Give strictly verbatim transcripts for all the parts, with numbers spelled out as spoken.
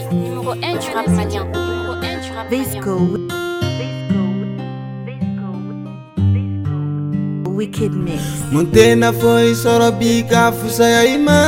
Numéro un du rap malien. Numéro un du rap Visco. Wicked Mix. Montena foi sorobika fusaya ima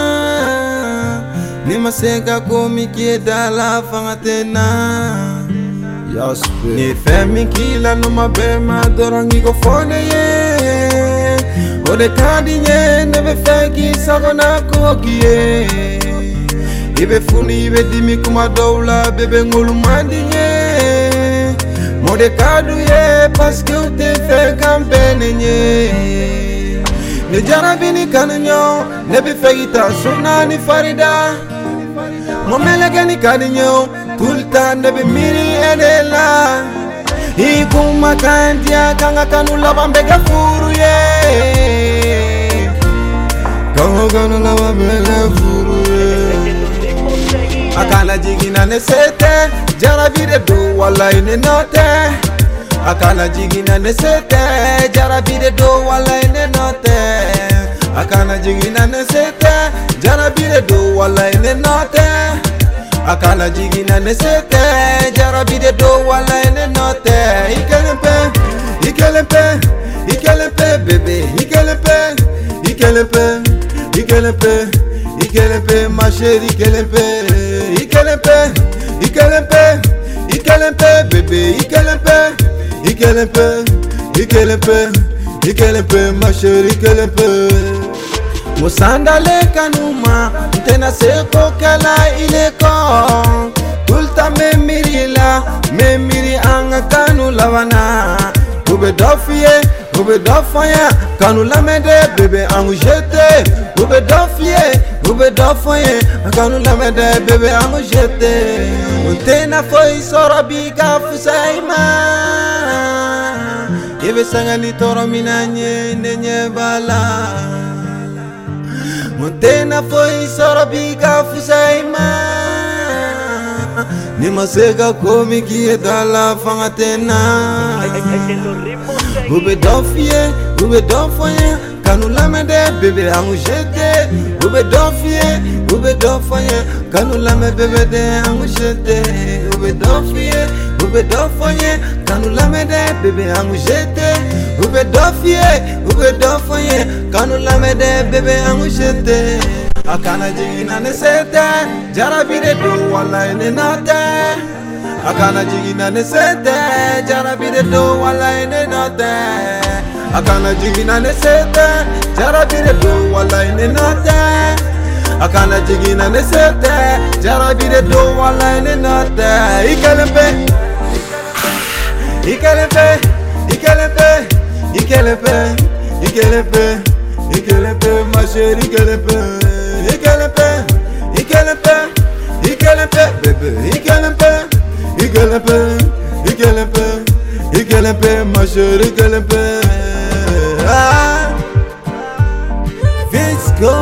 Nima seka komi kieda la fangatena Yaspe Ni femi kila no mabema dorangi go fone ye Ode kadi nye nebe feki sagona koki ye Ibe funi ibe dimi kuma doula bebe ngulu mandi nye Mode kadu ye paske ute fe kampene nye Ne jarabini kanyo nebe fegita suna ni farida Momelege ni kanyo tulta nebe miri edela Ikuma kantia kanga kanula bambega furu ye Kanga kanula bambega furu ye Akana jigina ne sete jarabide do wala ine note Akana jigina ne sete jarabide do wala ine note Akana jigina ne sete jarabide do wala ine note Akana jigina ne sete jarabide do wala ine note Ikelempe ikelempe ikelempe bebe ikelempe ikelempe ikelempe ikelempe ma chérie ikelempe ikelempe ikelempe ikelempe bébé ikelempe ikelempe ikelempe ikelempe ma chérie ikelempe Musandale kanuma tena seko kala ileko tulta memirila memiri anga kanu lawana ube dofie ube dofaya kanu lamede bébé angu jete ube dofie ube dofie kanu lamede bébé angu jete Montena foi sorobika fusaima Ibe sangani toro minanye nenye bala Montena foi sorobika fusaima Nima seka komi kieda la fangatena Ube dofie, ube dofie Kanu lamede bebe angu jete Ube dofie, ube dofie Kanu lame bebe de angu jete Ube dofie, ube dofie Kanu lamede bebe angu jete Ube dofie, ube dofie Kanu lamede bebe angu jete Akana jigina ne sete jarabide do wala ine note Akana jigina ne sete jarabide do wala ine note Akana jigina ne sete jarabide do wala ine note Akana jigina ne sete jarabide do wala ine note Ikelempe Ikelempe Ikelempe Ikelempe Ikelempe Ikelempe ma chérie ikelempe Ikelempe Ikelempe Ikelempe bébé Ikelempe Ikelempe Ikelempe Ikelempe ma chérie ikelempe Ah Visco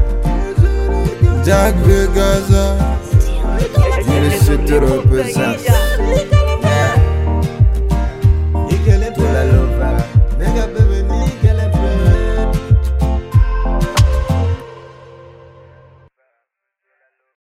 Jack Vegaza Il se te représente